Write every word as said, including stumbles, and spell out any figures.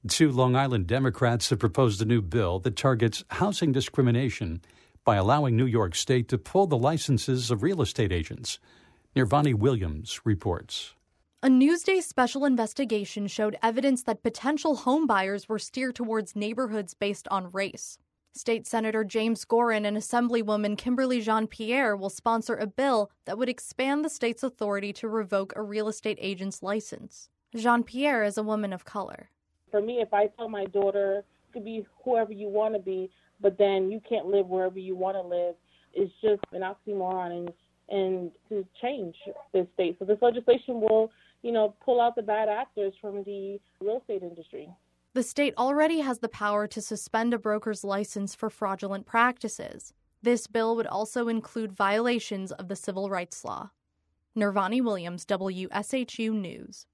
Two Long Island Democrats have proposed a new bill that targets housing discrimination by allowing New York State to pull the licenses of real estate agents. Nirvani Williams reports. A Newsday special investigation showed evidence that potential home buyers were steered towards neighborhoods based on race. State Senator James Gorin and Assemblywoman Kimberly Jean-Pierre will sponsor a bill that would expand the state's authority to revoke a real estate agent's license. Jean-Pierre is a woman of color. For me, if I tell my daughter, you could be whoever you want to be, but then you can't live wherever you want to live, it's just an oxymoron and, and to change this state. So this legislation will, you know, pull out the bad actors from the real estate industry. The state already has the power to suspend a broker's license for fraudulent practices. This bill would also include violations of the civil rights law. Nirvani Williams, W S H U News.